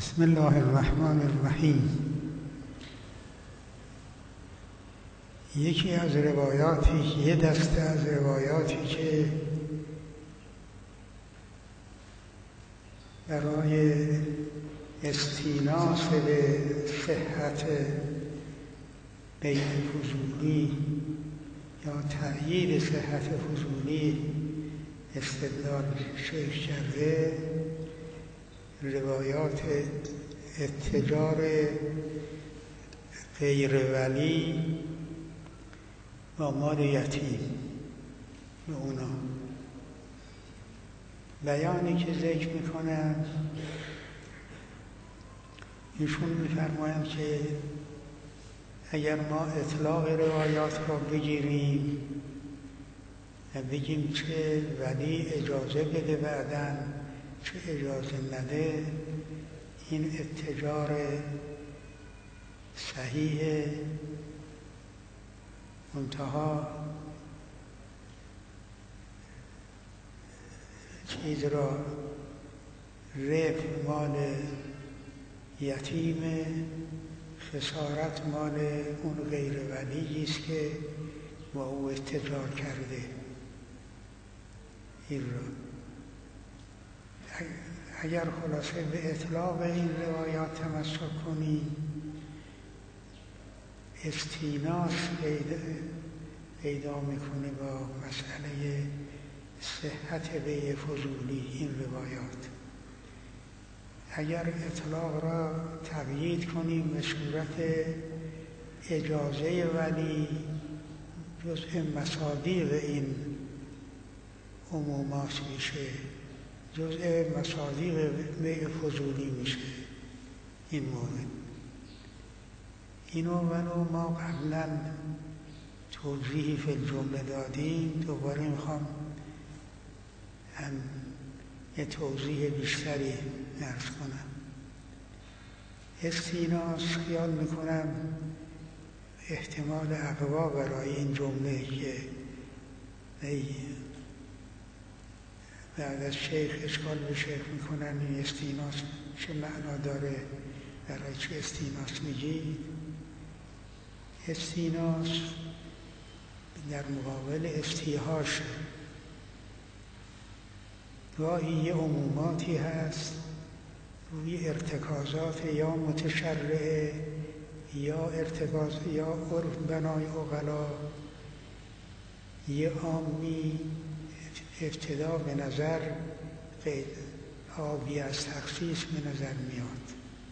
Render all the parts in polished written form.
بسم الله الرحمن الرحیم. یکی از روایاتی، یه دسته از روایاتی که برای استیناس به صحت بیع فضولی یا تأیید صحت فضولی استدلال شیخ کرده، روایات اتجار غیر ولی با مال یتیم به اونا بیانی که ذکر میکنن، ایشون میفرمایند که اگر ما اطلاق روایات را بگیریم و بگیم چه ولی اجازه بده بعداً چه اجازه نده، این اتجار صحیح، منتها چیز را ربح مال یتیم، خسارت مال اون غیر ولی است که با او اتجار کرده. این را اگر خلاصه به اطلاق این روایات تمسک کنیم، استیناس پیدا میکنه با مسئله صحت بیع فضولی این روایات. اگر اطلاق را تقیید کنیم به صورت اجازه ولی، جزء مصادیق این عمومات میشه، جزء مصادیق بیع فضولی میشه این مورد. اینو ولو ما قبلا توضیحی فی الجمله دادیم، دوباره میخوام هم یه توضیح بیشتری عرض کنم. استیناس خیال میکنم احتمال اقوا برای این جمله که بعد از شیخ اشکال به شیخ میکنن این استیناس چه معنا داره، برای چه استیناس میگی؟ استیناس در مقابل استیحاش گاهی یه عموماتی هست روی ارتکازات یا متشرعه یا ارتکاز یا عرف بنای عقلا، یه عامی ابتدا به نظر آبی از تخصیص به نظر میاد،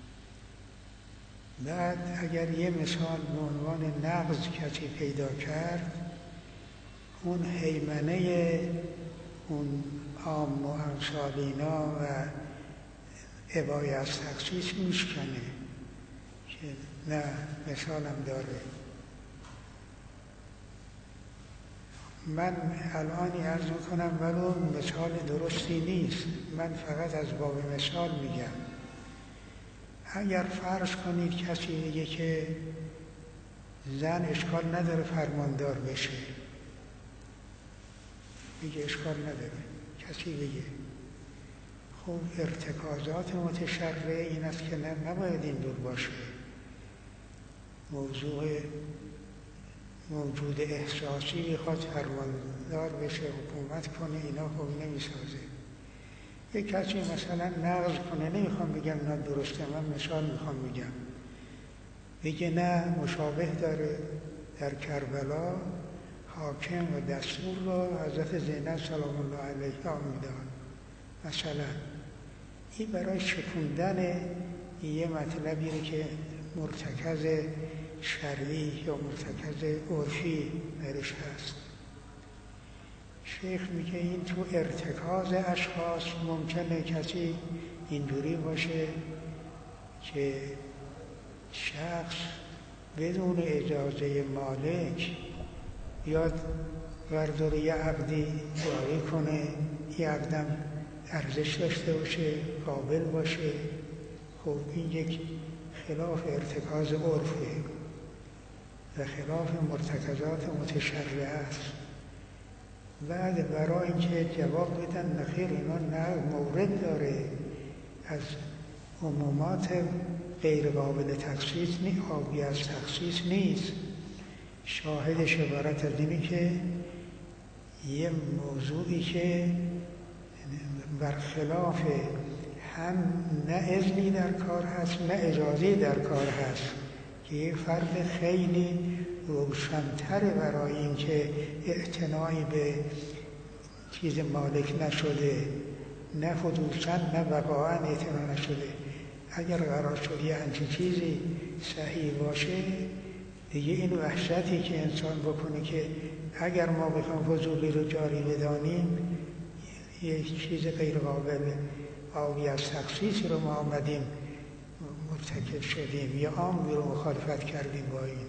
بعد اگر یه مثال به عنوان نقض کسی پیدا کرد، اون هیمنه اون عام و امثالینا و ابای از تخصیص میشکنه که نه مثالم داره. من الانی عرض میکنم ولو مثال درستی نیست، من فقط از باب مثال میگم. اگر فرض کنید کسی بگه که زن اشکال نداره فرماندار بشه، بگه اشکال نداره، کسی بگه خب ارتکازات متشرعه این است که نباید این دور باشه، موجود احساسی میخواد فرماندار بشه، حکومت کنه، اینا خب نمیسازه. یک کسی مثلا نقض کنه، نمیخوام بگم نه درسته، من مثال میخوام بگم، بگه نه مشابه داره در کربلا حاکم و دستور را حضرت زینب سلام الله علیها میداد، مثلا این برای شکوندن یه مطلبیه که مرتکز شرعی یا مرتکز عرفی درش هست. شیخ میگه این تو ارتکاز اشخاص ممکنه کسی اینجوری باشه که شخص بدون اجازه مالک بیاد ورداره یه عقدی جاری کنه، یه عقدم ارزش داشته باشه، قابل باشه. خب این یک خلاف ارتکاز عرفه و خلاف مرتکزات متشرعه است. بعد برای اینکه جواب بدن نخیر اینا نه مورد داره، از عمومات غیر قابل تخصیص آبی از تخصیص نیست. شاهدش عبارت از اینه که یه موضوعی که برخلاف هم نه اذنی در کار هست نه اجازه در کار هست، که یه فرق خیلی روشن‌تره برای اینکه اعتنایی به چیز مالک نشده، نه حدوثاً نه وقاعاً اعتنا نشده. اگر قرار شد یه همچین چیزی صحیح باشه، دیگه این وحشتی که انسان بکنه که اگر ما بخوام فضولی رو جاری بدانیم، یه چیز غیر قابل آبی از تخصیصی رو ما آمدیم مرتکب شدیم یا عام رو مخالفت کردیم با این.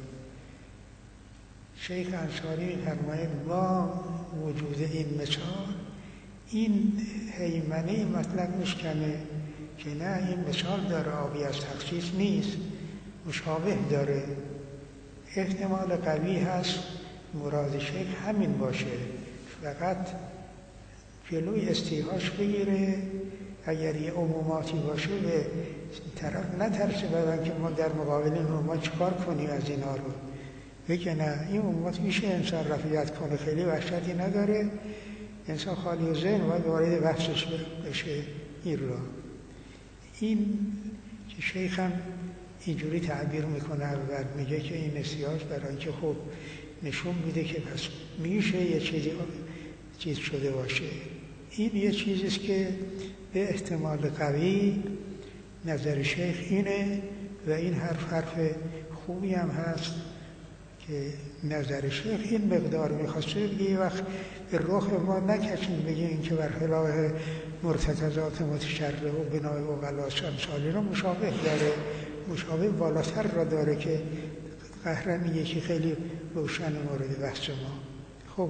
شیخ انصاری می‌فرماید با وجود این مثال، این هیمنه مطلب میشکنه که نه، این مثال داره آبی از تخصیص نیست، مشابه داره. احتمال قوی هست مراد شیخ همین باشه، فقط جلوی استیحاش بگیره. اگر یه عموماتی باشه به طرف نترسه بدن که ما در مقابل این ما چیکار کنیم از اینا رو، بگه نه این عمومات میشه انسان رفیعت کنه، خیلی وحشتی نداره، انسان خالی و ذهن باید وارد بحثش بشه. این را این که شیخ هم اینجوری تعبیر میکنه و میگه که این استیحاش برای اینکه خب نشون میده که پس میشه یه چیز شده باشه. این یه چیزیست که به احتمال قوی نظر شیخ اینه و این حرف خوبی هم هست که نظر شیخ این مقدار میخواسته بگه. یه وقت به رخ ما نکشیم بگیم این که برخلاف مرتکزات متشرع و بنای و غلاس امثالی رو مشابه داره، مشابه بالاتر را داره که قهرن یکی خیلی روشن مورد بحث ما. خب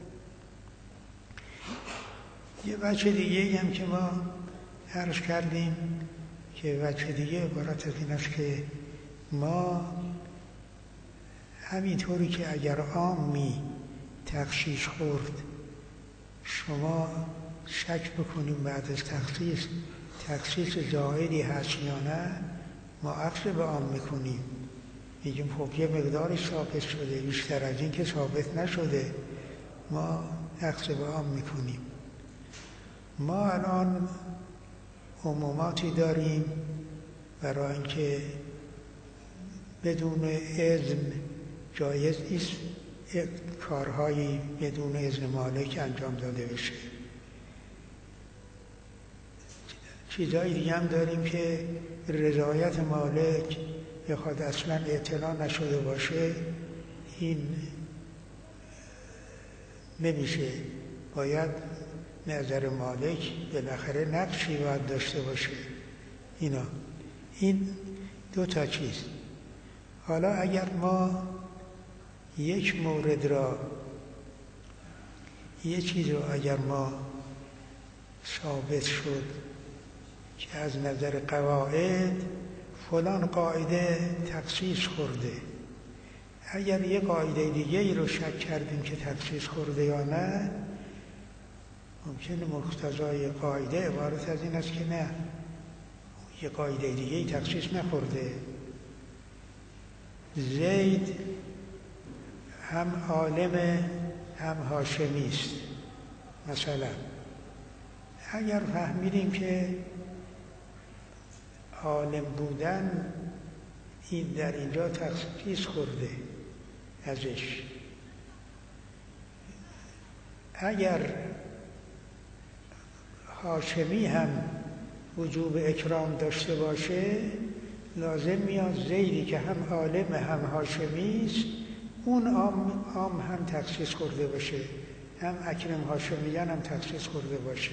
یه وجه دیگه هم که ما عرض کردیم که وجه دیگه عبارت از این است که ما همینطوری که اگر عامی تخصیص خورد شما شک بکنیم بعد از تخصیص زائدی هست یا نه، ما عکس به عام میکنیم، میگیم خب یه مقداری ثابت شده، بیشتر از این که ثابت نشده، ما عکس به عام میکنیم. ما الان عموماتی داریم برای اینکه بدون اذن جایز نیست کارهایی بدون اذن مالک انجام داده بشه. چیزهای دیگه هم داریم که رضایت مالک بخواد اصلا اطلاع نشده باشه، این نمیشه، باید نظر مالک بالاخره نقشی باید داشته باشه. این دو تا چیز. حالا اگر ما یک مورد را، یه چیز رو اگر ما ثابت شد که از نظر قواعد فلان قاعده تخصیص خورده، اگر یه قاعده دیگه ای رو شک کردیم که تخصیص خورده یا نه، ممکنه مقتضای قاعده عبارت از این است که نه، یه قاعده دیگه ای تخصیص نخورده. زید هم عالم هم هاشمی است. مثلا اگر فهمیدیم که عالم بودن این در اینجا تخصیص خورده ازش، اگر هاشمی هم وجوب اکرام داشته باشه، لازم میاد زیدی که هم عالم هم هاشمی است اون عام هم تخصیص خورده باشه، هم اکرم هاشمیان هم تخصیص خورده باشه.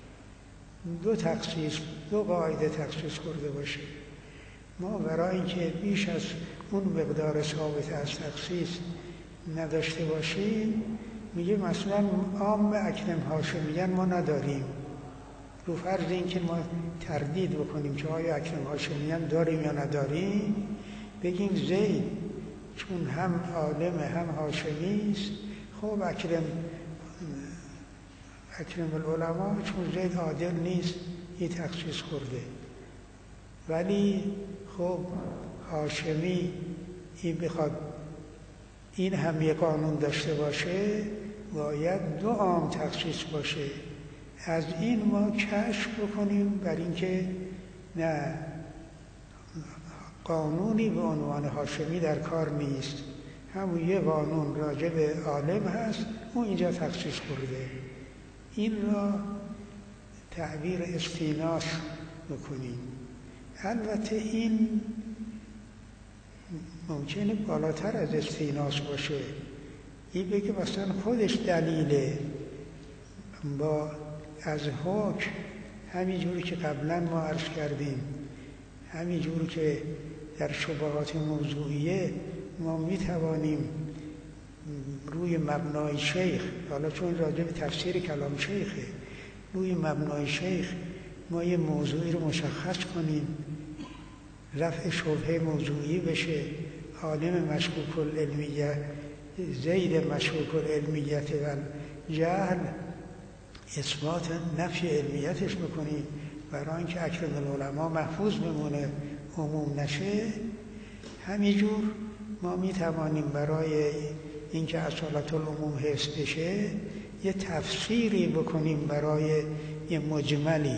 دو قاعده تخصیص خورده باشه. ما برای اینکه بیش از اون مقدار ثابت از تخصیص نداشته باشیم، میگه مثلا عام اکرم هاشمیان ما نداریم، رو فرض این که ما تردید بکنیم که آیا اکرم هاشمیان داریم یا نداریم، بگیم زید چون هم عالم هم هاشمی است، خب اکرم العلماء چون زید عادل نیست، یه تخصیص خورده. ولی خب هاشمی این بخواد این هم یک قانون داشته باشه باید 2 عام تخصیص باشه. از این ما کشف بکنیم بر اینکه نه، قانونی به عنوان هاشمی در کار نیست، همون یه قانون راجع به عالم هست، اون اینجا تخصیص برده. این را تعبیر استیناس بکنیم. البته این ممکنه بالاتر از استیناس باشه، این بگه مثلا خودش دلیله با از حکم، همین جوری که قبلا ما عرض کردیم، همین جوری که در شبهات موضوعیه ما میتوانیم روی مبنای شیخ، حالا چون راجع به تفسیر کلام شیخه، روی مبنای شیخ ما یه موضوعی رو مشخص کنیم، رفع شبهه موضوعی بشه، عالم مشکوک العلمیه، زید مشکوک العلمیت و جهل اثبات نفی علمیتش بکنیم برای اینکه اکرم العلماء محفوظ بمونه، عموم نشه. همینجور ما میتوانیم برای اینکه اصالت العموم حفظ بشه یه تفسیری بکنیم برای یه مجملی.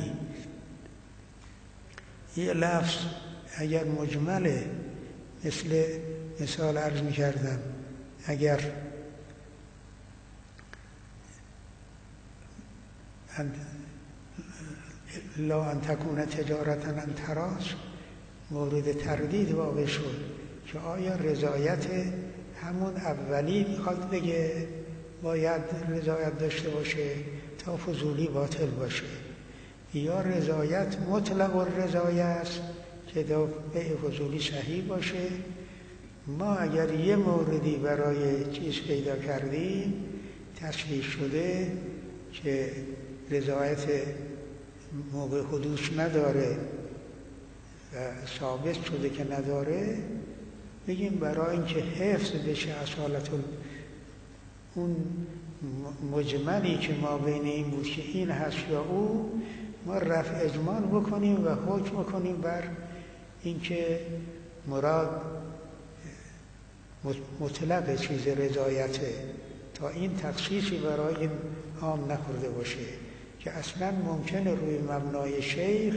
یه لفظ اگر مجمله، مثال عرض میکردم، اگر لا ان تکون تجارتا ان تراس، مورد تردید واقع شد که آیا رضایت همون اولی میخواد بگه باید رضایت داشته باشه تا فضولی باطل باشه، یا رضایت مطلق الرضایت است که تا بیع فضولی صحیح باشه. ما اگر یه موردی برای چیز پیدا کردیم تصریح شده که رضایت موقع حدوث نداره و ثابت شده که نداره، بگیم برای اینکه حفظ بشه اصالت اون مجملی که ما بین این بود که این هست یا او، ما رفع اجمال بکنیم و حکم کنیم بر اینکه مراد مطلق چیز رضایته، تا این تخصیصی برای این عام نخورده باشه که اصلا ممکنه روی مبنای شیخ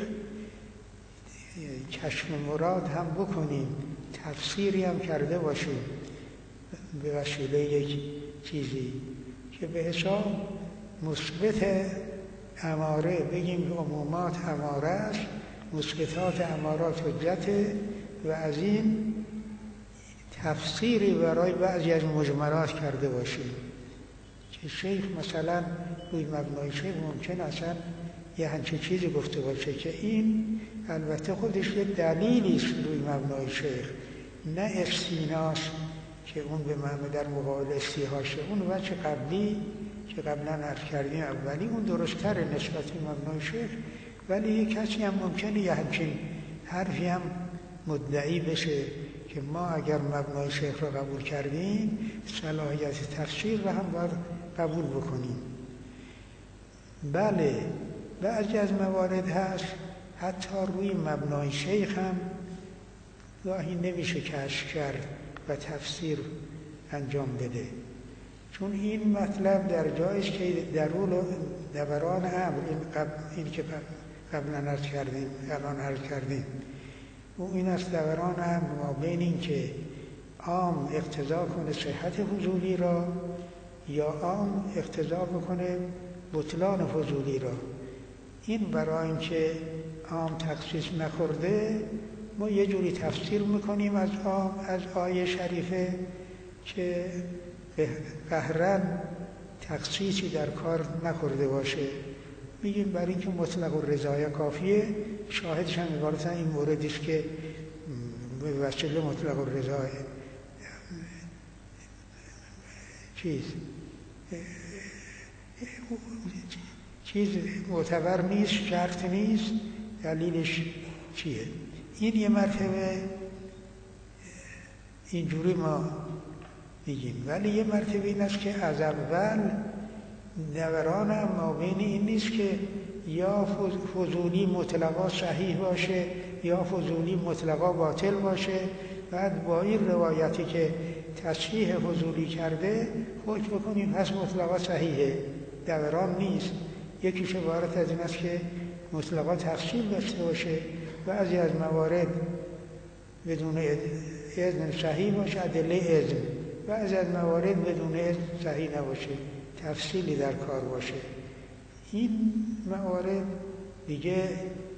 کشف مراد هم بکنیم، تفسیری هم کرده باشیم به وسیله یک چیزی که به حساب مثبت اماره بگیم عمومات اماره است، مثبتات امارات حجته، و از این تفسیری برای بعضی از مجملات کرده باشیم که شیخ مثلا روی مبنای شیخ ممکن اصلا یه همچین چیزی گفته باشه که این البته خودش یه دلیلی است روی مبنای شیخ، نه استیناس که اون به معنی در مقابل استیحاشه. اون وجه قبلی که قبلا عرض کردیم اولی اون درست‌تره نسبت به مبنای شیخ، ولی یه کسی هم ممکنه یه همچین حرفی هم مدعی بشه که ما اگر مبنای شیخ را قبول کردیم صلاحیت تفسیر را هم باید قبول بکنیم. بله بعضی از موارد هست حتی روی مبنای شیخ هم گاهی نمیشه کشف کرد و تفسیر انجام بده، چون این مطلب در جایش که دوران امر این که قبلا عرض کردیم الان عرض کردیم و این است دوران امر ما بین این که عام اقتضا کنه صحت فضولی را یا عام اقتضا بکنه بطلان فضولی را. این برای اینکه عام تخصیص نخورده ما یه جوری تفسیر میکنیم از عام، از آیه شریفه که قهرن تخصیصی در کار نخورده باشه، میگیم برای اینکه مطلق الرضایه کافیه. شاهدش هم عبارتا این موردی است که به وسیله مطلق الرضایه چیز معتبر نیست، شرط نیست، دلیلش چیه؟ این یه مرتبه اینجوری ما میگیم، ولی یه مرتبه این است که از اول دوران ما بین این نیست که یا فضولی مطلقا صحیح باشه یا فضولی مطلقا باطل باشه، بعد با این روایتی که تصحیح فضولی کرده حکم بکنیم پس مطلقا صحیحه. دوران نیست. یکیش عبارت از این است که مطلقا تفصیل داشته باشه، بعضی از موارد بدون اذن صحیح باشه، ادله اذن، بعضی از موارد بدون اذن صحیح نباشه، تفصیلی در کار باشه. این موارد دیگه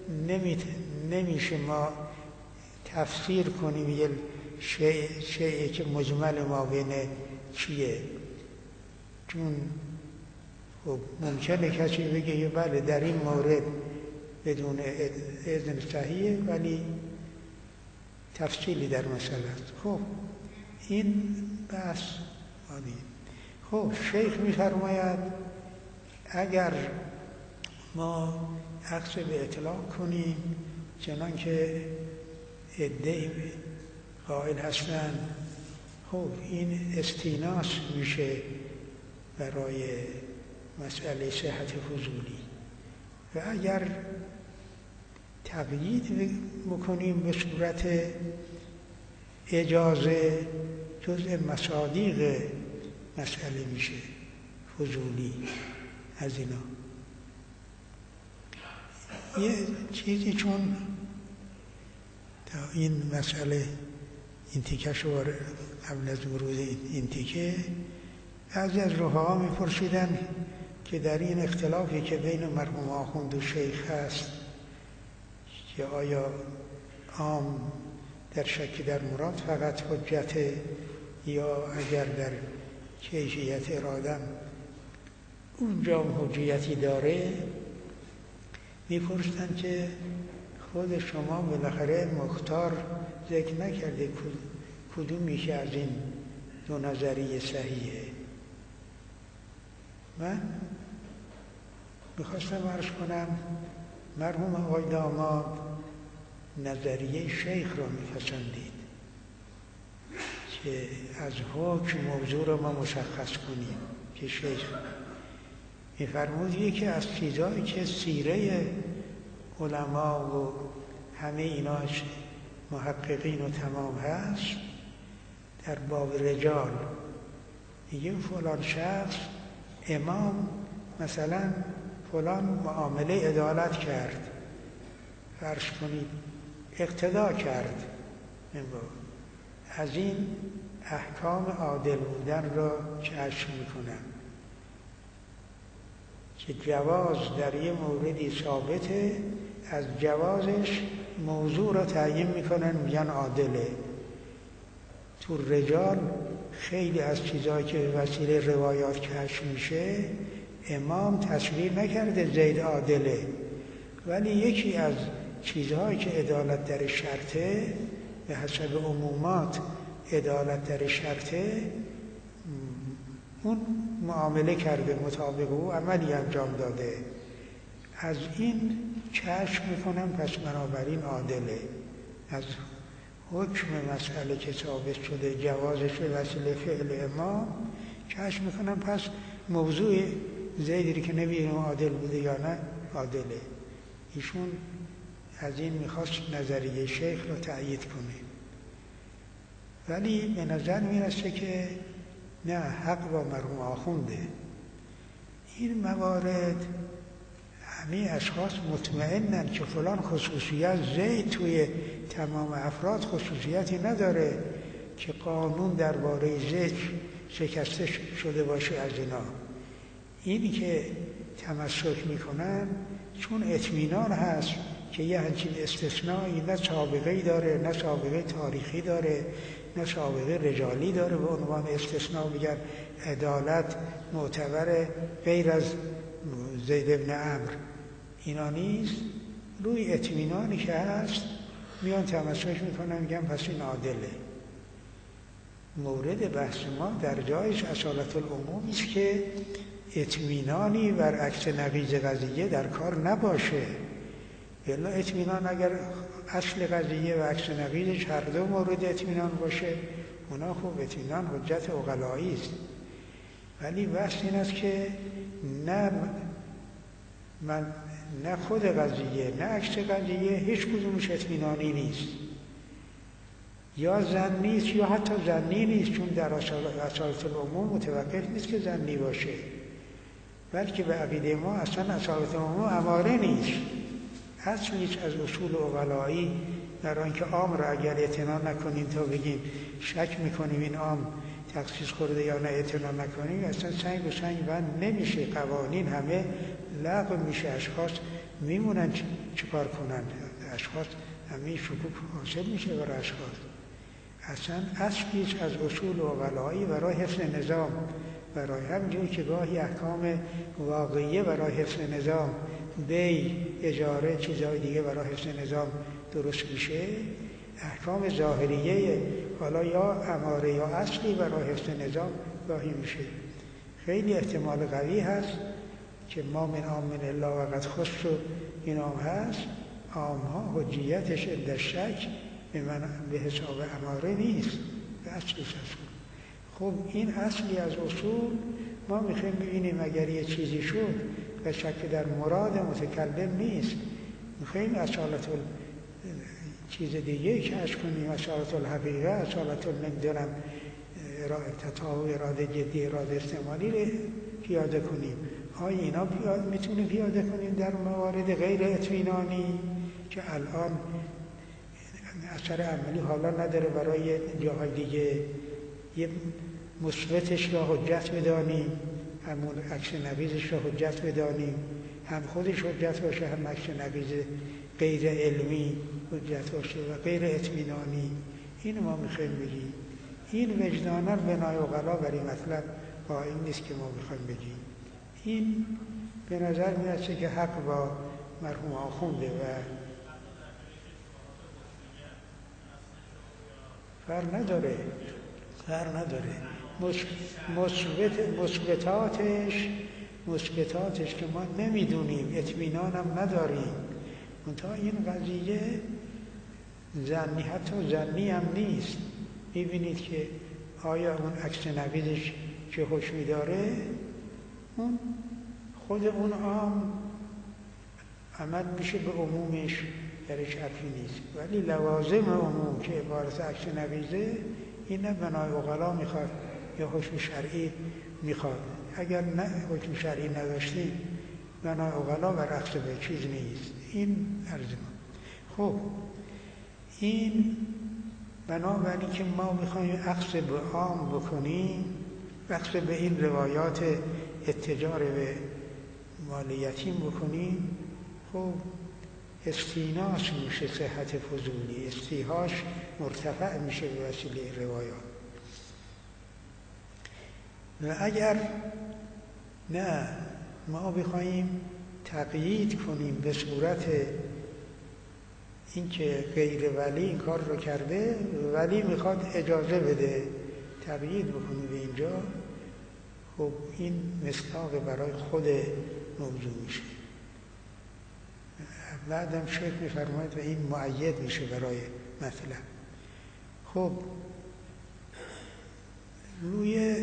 نمیشه ما تفسیر کنیم یه شیعی که مجمل ما بین چیه، چون خب ممکنه کسی بگه بله در این مورد بدون اذن صحیحه ولی تفصیلی در مسئله است. خب این بحث عادی. خب شیخ می‌فرماید اگر ما عکس به اطلاق کنیم چنان که عده‌ای قائل هستند، خب این استیناس میشه برای مسئله صحت فضولی، و اگر تقیید بکنیم به صورت اجازه جزء مصادیق مسئله میشه فضولی. از اینا یه چیزی چون تا این مسئله این تیکه شو قبل از ورود این تیکه بعضی از رفقا میپرسیدن که در این اختلافی که بین مرحوم آخوند و شیخ هست که آیا عام در شک در مراد فقط حجت یا اگر در کیفیت ارادم اونجا حجیتی داره، میپرسن که خود شما بالاخره مختار ذکر نکرده کدومی که از این دو نظریه صحیحه. من میخواستم عرض کنم مرحوم آقای داماد نظریه شیخ را میپسندید که از حکم موضوع را ما مشخص کنیم که شیخ میفرمود یکی از چیزهایی که سیره علما و همه ایناش محققین و تمام هست در باب رجال میگه فلان شخص امام مثلا فلان معامله عدالت کرد، فرض کنید اقتدا کرد، از این احکام عادل بودن را کشف میکنن که جواز در یه موردی ثابته، از جوازش موضوع را تعیین میکنن میگن عادله. تو رجال خیلی از چیزهایی که به وسیله روایات کشف میشه امام تصویر نکرده زید عادله، ولی یکی از چیزهایی که عدالت در شرطه به حسب عمومات عدالت در شرطه اون معامله کرده، مطابق او عملی انجام داده، از این کشف میکنم پس بنابراین عادله. از حکم مسئله که ثابت شده جوازش به وسیله فعل امام کشف میکنم پس موضوع زیدی که نبینیم عادل بوده یا نه عادله. ایشون از این میخواست نظریه شیخ رو تأیید کنه، ولی به نظر میرسه که نه، حق با مرحوم آخونده. این موارد همه اشخاص مطمئنن که فلان خصوصیت زید توی تمام افراد خصوصیتی نداره که قانون درباره زید شکسته شده باشه. از اینا اینی که تمسک میکنن چون اطمینان هست که یه همچین استثنایی نه سابقه‌ای داره، نه سابقه تاریخی داره، نه سابقه رجالی داره به عنوان استثناء بگن عدالت معتبر غیر از زید ابن عمرو، اینا نیست. روی اطمینانی که هست میان تمسک میکنن میگن پس این عادله. مورد بحث ما در جایش اصالت العمومی است که اطمینانی بر عکس نقیض قضیه در کار نباشه. الا اطمینان اگر اصل قضیه و عکس نقیضش هر دو مورد اطمینان باشه اونا خوب اطمینان حجت عقلایی است. ولی بحث این است که نه من نه خود قضیه نه عکس قضیه هیچ کدومش اطمینانی نیست، یا ظنی نیست یا حتی ظنی نیست، چون در اصالت العموم متوقف نیست که ظنی باشه، بلکه به عقیده ما اصلا اصالت العموم اماره نیست، اصلیش از اصول عقلایی در آنکه عام را اگر اعتنا نکنیم تا بگیم شک میکنیم این عام تخصیص خورده یا نه اعتنا نکنیم اصلا سنگ به سنگ بند نمیشه، قوانین همه لغو میشه، اشخاص میمونن چیکار کنن، اشخاص همه شکوک حاصل میشه برای اشخاص. اصلا اصلیش از اصول عقلایی برای حفظ نظام، برای همینجوری که گاهی احکام واقعیه برای حفظ نظام، بی اجاره چیزهای دیگه برای حفظ نظام درست میشه، احکام ظاهریه حالا یا اماره یا اصلی برای حفظ نظام گاهی میشه. خیلی احتمال قوی هست که ما من عام من الا وقد خص و این عام هست، عامها حجیتش عند شک به حساب اماره نیست، به اصلش اصول. خب این اصلی از اصول ما میخوایم ببینیم اگر یه چیزی شد و شک در مراد متکلم نیست، میخوایم اصالت چیز دیگه کشف کنیم، اصالت الحقیقه، اصالت نمیدونم تطابق اراده جدی اراده استعمالی رو پیاده کنیم. آیا اینا میتونیم پیاده کنیم در موارد غیر اطمینانی که الان اثر عملی حالا نداره، برای جاهای دیگه یه مثبتش را حجت بدانیم، همون عکس نقیضش را حجت بدانیم، هم خودش حجت باشه هم عکس نقیض غیر علمی حجت باشه و غیر اطمینانی. این ما میخوایم بگیم. این وجدانا بنای عقلا بر این مطلب قائم نیست که ما میخوایم بگیم. این به نظر میاد که حق با مرحوم آخونده و فرق نداره مثبتاتش که ما نمیدونیم، اطمینان هم نداریم، منتها این قضیه ظنی حتی ظنی هم نیست. میبینید که آیا اون عکس نقیضش که حکمی داره اون خود اون عام عمل میشه به عمومش، درش حرفی نیست، ولی لوازم عموم که عبارت عکس نقیضه این نه بنای عقلا میخواد یا حکم شرعی میخواد. اگر نه حکم شرعی نداشتیم بنای عقلا برعکس به چیز نیست. این عرض ما. خب این بنابراین که ما میخوایم عکس به عام بکنیم، عکس به این روایات اتجار به مال یتیم بکنیم، خب استیناس میشه صحت فضولی، استیهاش مرتفع میشه به وسیله روایات. و اگر نه ما بخوایم تقیید کنیم به صورت اینکه غیر ولی این کار رو کرده، ولی میخواد اجازه بده تقیید بکنیم به اینجا، خب این مصداق برای خود موضوع میشه. بعدم شیخ میفرماید و این مؤید میشه برای مطلب. خب روی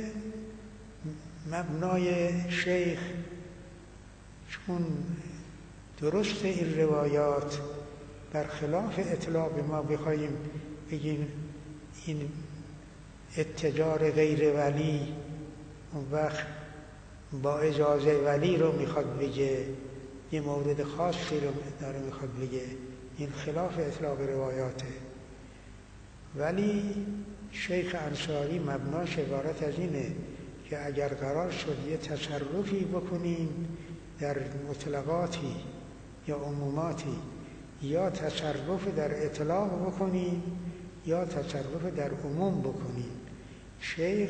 مبنای شیخ چون درست این روایات برخلاف اطلاق ما بخوایم بگیم این اتجار غیر ولی اون وقت با اجازه ولی رو میخواد بگه، یه مورد خاصی رو داره میخواد بگه، این خلاف اطلاق روایاته. ولی شیخ انصاری مبناش عبارت از اینه که اگر قرار شد یه تصرفی بکنیم در مطلقاتی یا عموماتی، یا تصرف در اطلاق بکنیم یا تصرف در عموم بکنیم، شیخ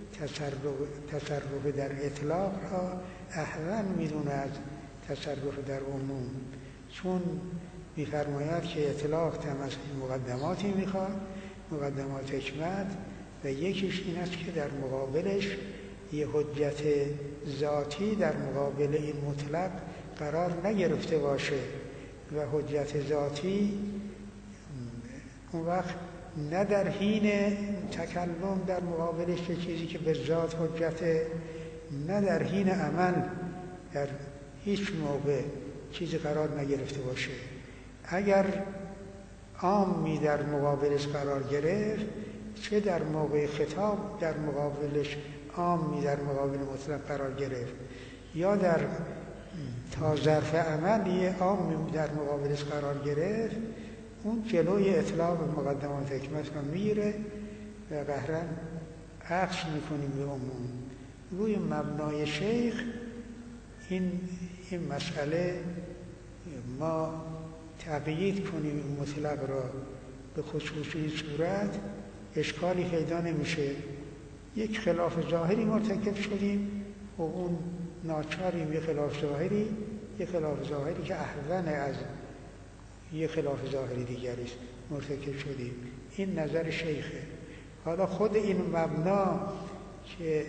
تصرف در اطلاق را احوال میدونه از تصرف در عموم، چون میفرماید که اطلاق مقدماتی میخواد، مقدمات حکمت، و یکیش این است که در مقابلش یه حجت ذاتی در مقابل این مطلق قرار نگرفته باشه، و حجت ذاتی اون وقت نه در حین تکلم در مقابلش چیزی که به ذات حجته، نه در حین عمل در هیچ موقع چیزی قرار نگرفته باشه. اگر عامی در مقابلش قرار گرفت، چه در موقع خطاب در مقابلش عامی در مقابل مطلق قرار گرفت، یا در تا ظرف عملی عامی در مقابلش قرار گرفت، اون جلوی اطلاق مقدمات حکمت رو میگیره و قهرن عکس میکنیم به عموم. روی مبنای شیخ این مسئله ما تقیید کنیم این مطلق را به خصوصی صورت اشکالی پیدا نمیشه. یک خلاف ظاهری مرتکب شدیم و اون ناچاریم یه خلاف ظاهری که احسن از یه خلاف ظاهری دیگری است مرتکب شدیم. این نظر شیخه. حالا خود این مبنا که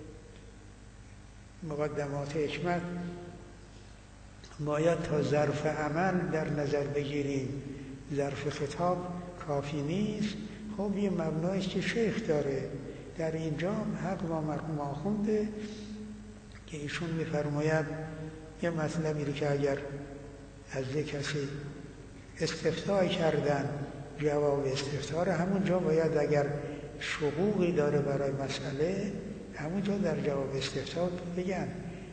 مقدمات حکمت باید تا ظرف عمل در نظر بگیریم، ظرف خطاب کافی نیست. خب یه مبنایست که شیخ داره. در اینجا حق با مرحوم آخونده که ایشون می‌فرماید یه مطلبی رو که اگر از کسی استفتاء کردن، جواب استفتاء رو همونجا باید، اگر شقوقی داره برای مسئله، همونجا در جواب استفتاء بگن.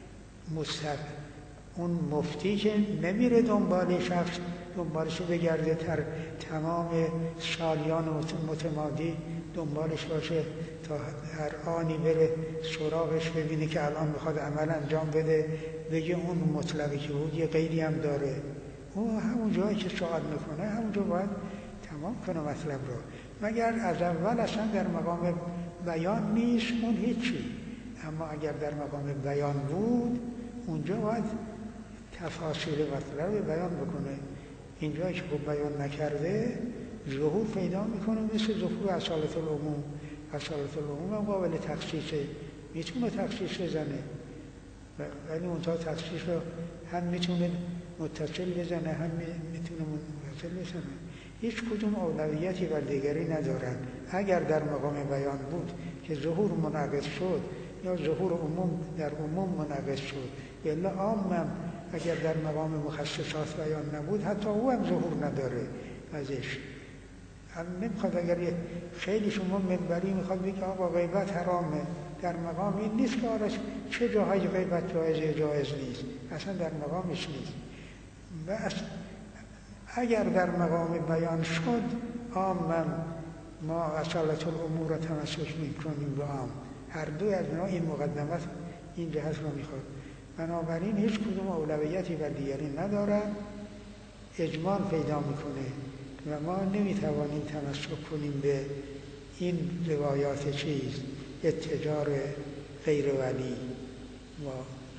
اون مفتی که نمیره دنبالش بگرده تمام سالیان متمادی دنبالش باشه تا هر آنی بره سراغش ببینه که الان میخواد عمل انجام بده، بگه اون مطلقی که بود یه غیری هم داره. او همون جایی که سوال میکنه همونجا باید تمام کنه مطلب رو، مگر از اول اصلا در مقام بیان نیست اون هیچی. اما اگر در مقام بیان بود اونجا باید تفاصیل مطلب رو بیان بکنه. اینجایی که خوب بیان نکرده ظهور پیدا میکنه، مثل ظهور اصالت العموم. اصالت العموم هم قابل تخصیصه، میتونه تخصیص بزنه، ولی اونتا تخصیص رو هم میتونه متصل بزنه هم میتونه منفصل بزنه. هیچ کدوم اولویتی بر دیگری ندارن. اگر در مقام بیان بود که ظهور منعکس شد یا ظهور عموم در عموم منعکس شد، الا عامم اگر در مقام مخصصات بیان نبود حتی او هم ظهور نداره ازش. هم نمیخواد اگر خیلی شما منبری میخواد بگه آقا غیبت حرامه، در مقام این نیست که آرش چه جاهای غیبت جایز نیست، اصلا در مقامش نیست. بس اگر در مقام بیان شد عامم ما اصالت الامور را تمسک میکنیم به عام. هر دوی از اینا این مقدمت این جهت رو میخواد. بنابراین هیچ کدوم اولویتی بر دیگری ندارن، اجمال پیدا میکنه و ما نمیتوانیم تمسک کنیم به این روایات چیز اتجار غیر ولی. ما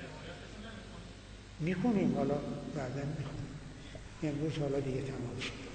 میخونیم، حالا بعدا میخونیم، امروز حالا دیگه تمام شد.